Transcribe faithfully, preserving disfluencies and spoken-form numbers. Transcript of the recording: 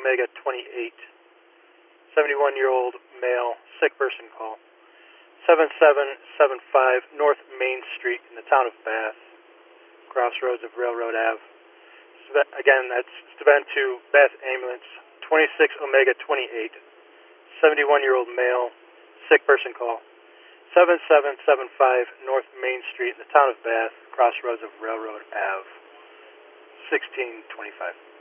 Omega twenty-eight, seventy-one-year-old male, sick person call. seven seven seven five North Main Street in the town of Bath, crossroads of Railroad Avenue. Again, that's Steven to Bath Ambulance, twenty-six Omega twenty-eight, seventy-one-year-old male, sick person call. seven seven seven five North Main Street in the town of Bath, crossroads of Railroad Avenue, sixteen twenty-five.